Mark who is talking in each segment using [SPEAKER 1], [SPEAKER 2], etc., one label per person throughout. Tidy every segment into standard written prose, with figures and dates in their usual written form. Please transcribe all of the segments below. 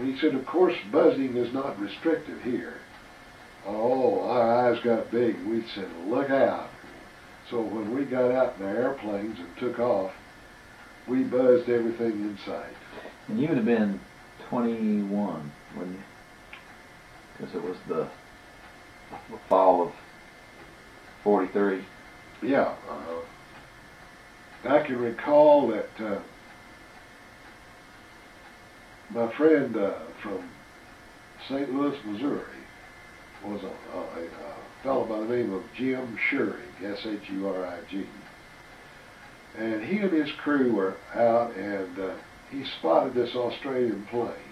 [SPEAKER 1] He said, of course, buzzing is not restricted here. Oh, our eyes got big. We said, look out. So when we got out in the airplanes and took off, we buzzed everything in sight.
[SPEAKER 2] And you would have been 21, wouldn't you? Because it was the fall of 43.
[SPEAKER 1] Yeah. I can recall that my friend from St. Louis, Missouri, was a fellow by the name of Jim Schurig, S-H-U-R-I-G. And he and his crew were out, and he spotted this Australian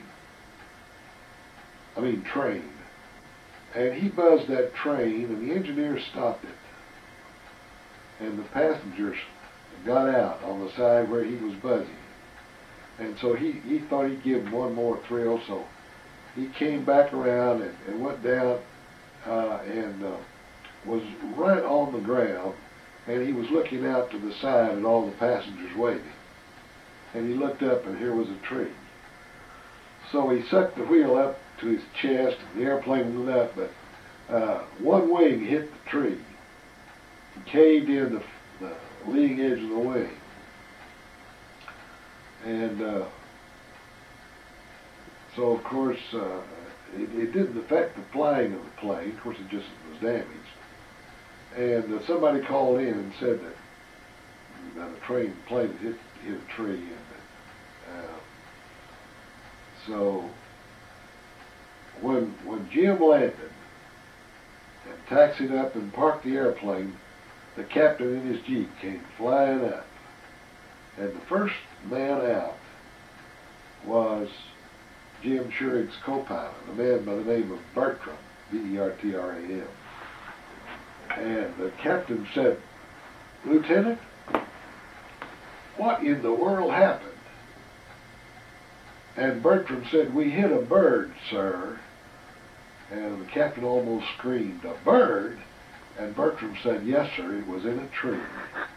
[SPEAKER 1] train. And he buzzed that train, and the engineer stopped it. And the passengers got out on the side where he was buzzing. And so he thought he'd give him one more thrill, so he came back around and went down and was right on the ground, and he was looking out to the side at all the passengers waiting. And he looked up, and here was a tree. So he sucked the wheel up to his chest, and the airplane went up, but one wing hit the tree and caved in the leading edge of the wing. And so, of course, it didn't affect the flying of the plane. Of course, it just was damaged. And somebody called in and said that the plane hit a tree. And so when Jim landed and taxied up and parked the airplane, the captain in his Jeep came flying up. And the first man out was Jim Schurig's co-pilot, a man by the name of Bertram, B-E-R-T-R-A-M. And the captain said, "Lieutenant, what in the world happened?" And Bertram said, "We hit a bird, sir." And the captain almost screamed, "A bird?" And Bertram said, "Yes, sir, it was in a tree."